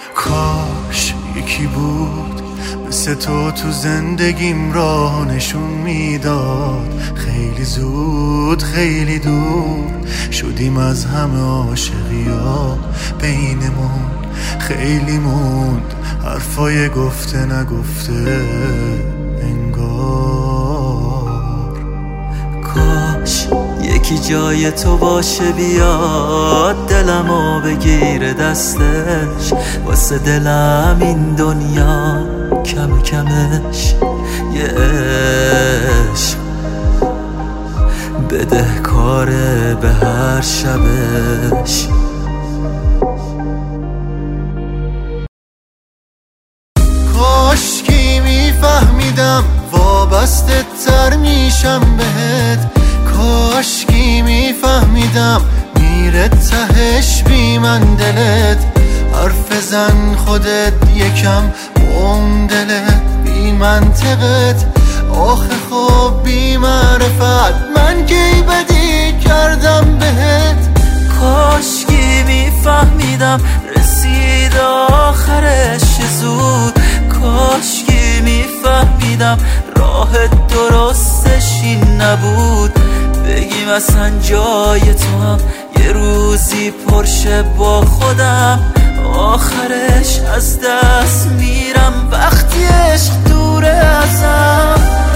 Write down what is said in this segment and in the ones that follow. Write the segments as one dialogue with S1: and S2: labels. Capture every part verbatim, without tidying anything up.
S1: کاش یکی بود مثل تو تو زندگیم راه نشون میداد. خیلی زود خیلی دور شدیم از همه عاشقیا، بینمون خیلی موند حرفای گفته نگفته انگار.
S2: کاش یکی جای تو باشه بیاد دلمو بگیره دستش، واسه دلم این دنیا کم کمش یه عشق بده کاره به هر شبش.
S1: کاشکی میفهمیدم وابسته تر میشم بهت، کاشکی میفهمیدم میره تهش بی من دلت. حرف زن خودت یکم اون دلت بی منطقت، آخه خب بی معرفت من کی بدی کردم بهت.
S2: کاشکی میفهمیدم رسید آخرش زود، کاشکی میفهمیدم راه درستش این نبود. بگیم اصلا جای تو هم یه روزی پرشه با خودم، آخرش از دست میرم وقتی عشق دوره ازم.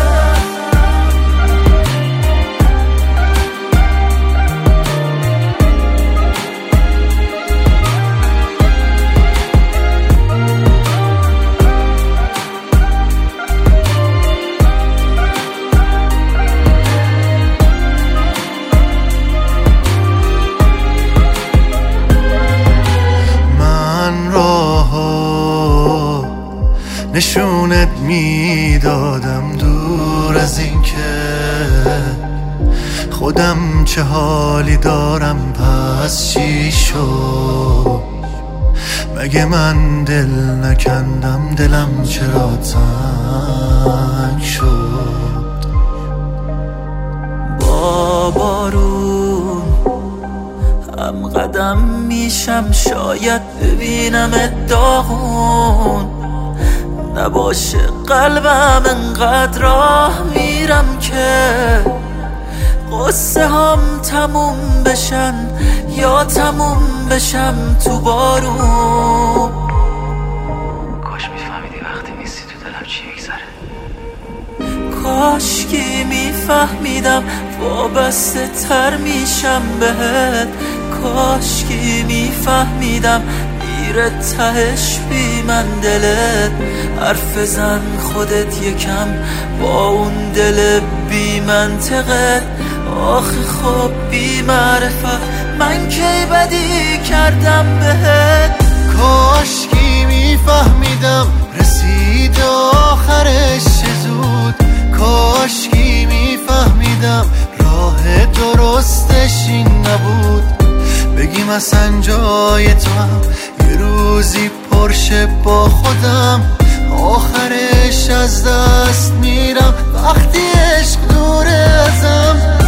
S1: نشونت میدادم دور از این که خودم چه حالی دارم، پس چی شد؟ مگه من دل نکندم دلم چرا تنگ شد؟
S2: با بارون هم قدم میشم شاید ببینم داغون، نباشه قلبم انقدر راه میرم که قصه هم تموم بشن یا تموم بشم تو بارون.
S3: کاش میفهمیدی وقتی نیستی تو دلم چی میگذره.
S2: کاشکی میفهمیدم وابسته تر میشم بهت، کاشکی میفهمیدم میره تهش بی من دلت. حرف زن خودت یکم با اون دل بی منطقت، آخه خب بی معرفت من کی بدی کردم بهت.
S1: کاشکی میفهمیدم رسید آخرش زود، کاشکی میفهمیدم راه درستش این نبود. بگیم اصلا جای تو هم یه روزی پرشه با خودم، آخرش از دست میرم وقتی عشق دوره ازم.